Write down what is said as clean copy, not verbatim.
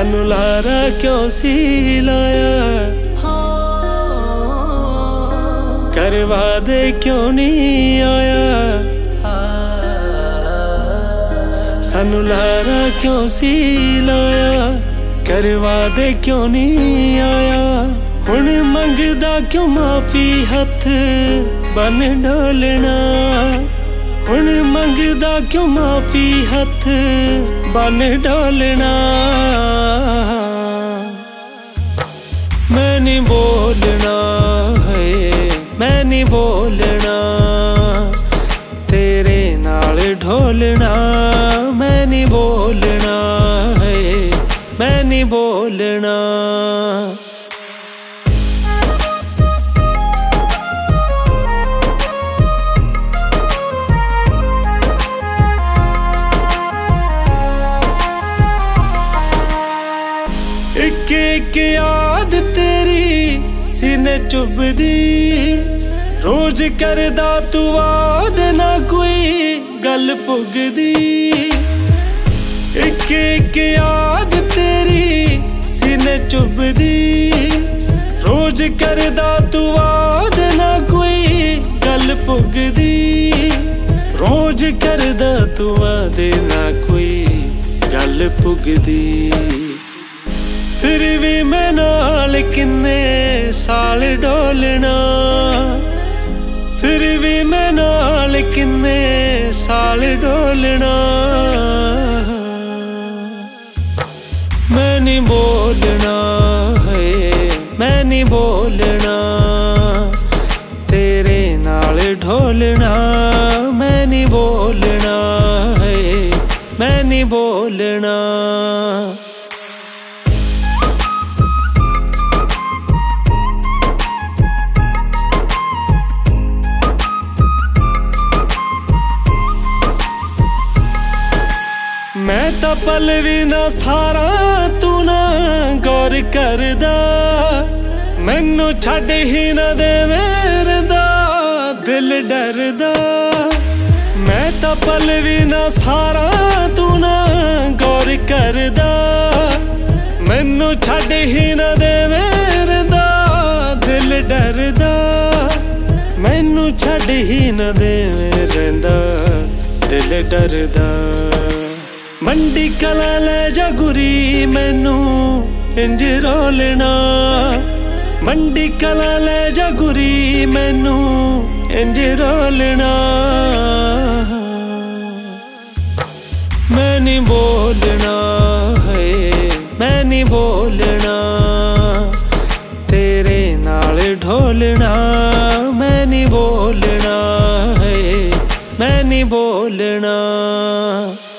सानू लारा क्यों सी लाया, करवा दे क्यों नहीं आया। सानू लारा क्यों सी लाया, करवा दे क्यों नहीं आया। हुण मंगदा क्यों माफी हथ बन डोलना, हुण मंगदा क्यों माफी हथ बन डोलना। मैं नहीं बोलना है, मैं नहीं बोलना, तेरे नाल ढोलना। मैं नहीं बोलना है, मैं नहीं बोलना। एक एक याद तेरी सीने चुभदी, रोज करदा तू वाद ना कोई गल पुगदी। एक एक याद तेरी सीने चुभदी, रोज करदा तू वाद ना कोई गल पुगदी। रोज करदा तू वाद ना कोई गल पुगदी। फिर भी मैं नाल किन्ने साल डोलना, फिर भी मैं नाल किन्ने साल डोलना। मैं नहीं बोलना है, मैं नहीं बोलना, तेरे नाल ढोलना। मैं नहीं बोलना है, मैं नहीं बोलना। मैं तो पल भी ना सारा तू ना गौर करदा, मैनू छड्ड ही ना दे मेरदा दिल डरदा। मैं तो पल भी ना सारा तू ना गौर करदा, मैनू छड्ड ही ना दे मेरदा दिल डरदा। मैनू छड्ड ही ना दे मेरदा दिल डरदा। मंडी कला ले जा गुरी मैनू इंज रोलना, मंडी कला ले जा गुरी मैनू इंज रोलना। मैं नहीं बोलना है, मैं नहीं बोलना, तेरे नाल ढोलना। मैं नहीं बोलना है, मैं नहीं बोलना।